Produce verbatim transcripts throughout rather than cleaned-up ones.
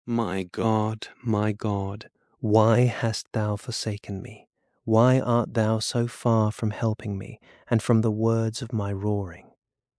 My God, my God, why hast thou forsaken me? Why art thou so far from helping me, and from the words of my roaring?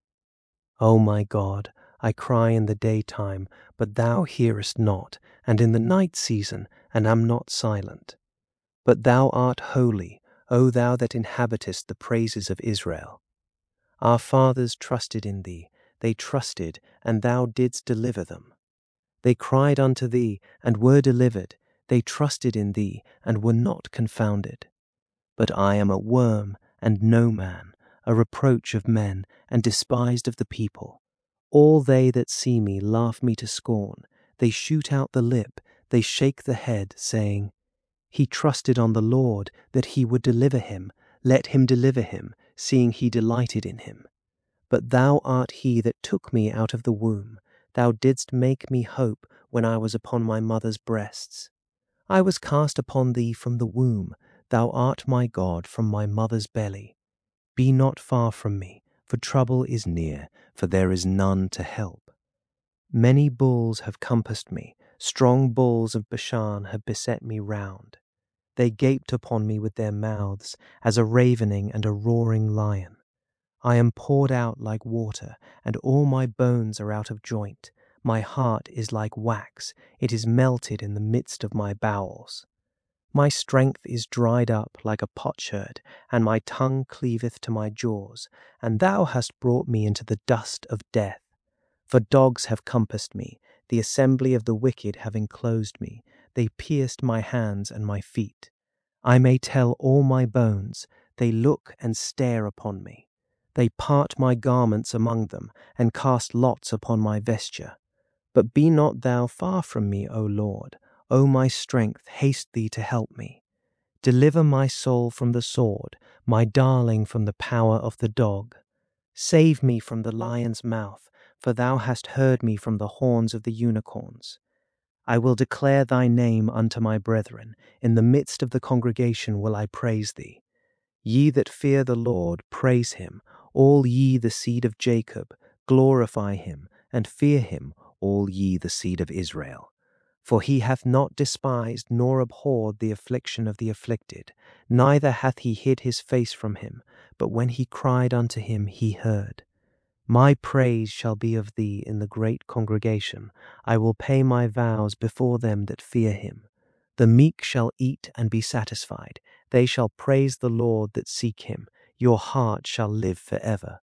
O my God, I cry in the daytime, but thou hearest not, and in the night season, and am not silent. But thou art holy, O thou that inhabitest the praises of Israel. Our fathers trusted in thee, they trusted, and thou didst deliver them. They cried unto thee, and were delivered, they trusted in thee, and were not confounded. But I am a worm, and no man, a reproach of men, and despised of the people. All they that see me laugh me to scorn, they shoot out the lip, they shake the head, saying, He trusted on the Lord, that he would deliver him. Let him deliver him, seeing he delighted in him. But thou art he that took me out of the womb. Thou didst make me hope when I was upon my mother's breasts. I was cast upon thee from the womb. Thou art my God from my mother's belly. Be not far from me, for trouble is near, for there is none to help. Many bulls have compassed me, strong bulls of Bashan have beset me round. They gaped upon me with their mouths, as a ravening and a roaring lion. I am poured out like water, and all my bones are out of joint. My heart is like wax, it is melted in the midst of my bowels. My strength is dried up like a potsherd, and my tongue cleaveth to my jaws, and thou hast brought me into the dust of death. For dogs have compassed me, the assembly of the wicked have enclosed me, they pierced my hands and my feet. I may tell all my bones, they look and stare upon me. They part my garments among them, and cast lots upon my vesture. But be not thou far from me, O Lord. O my strength, haste thee to help me. Deliver my soul from the sword, my darling from the power of the dog. Save me from the lion's mouth, for thou hast heard me from the horns of the unicorns. I will declare thy name unto my brethren. In the midst of the congregation will I praise thee. Ye that fear the Lord, praise him. All ye the seed of Jacob, glorify him, and fear him, all ye the seed of Israel. For he hath not despised nor abhorred the affliction of the afflicted, neither hath he hid his face from him, but when he cried unto him, he heard. My praise shall be of thee in the great congregation. I will pay my vows before them that fear him. The meek shall eat and be satisfied. They shall praise the Lord that seek him. Your heart shall live forever.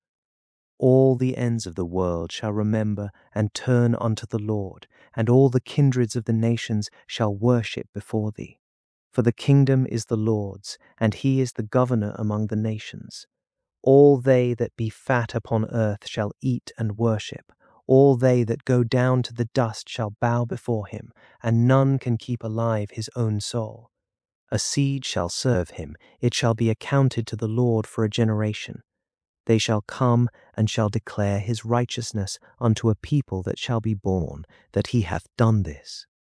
All the ends of the world shall remember and turn unto the Lord, and all the kindreds of the nations shall worship before thee. For the kingdom is the Lord's, and he is the governor among the nations. All they that be fat upon earth shall eat and worship. All they that go down to the dust shall bow before him, and none can keep alive his own soul. A seed shall serve him, it shall be accounted to the Lord for a generation. They shall come and shall declare his righteousness unto a people that shall be born, that he hath done this.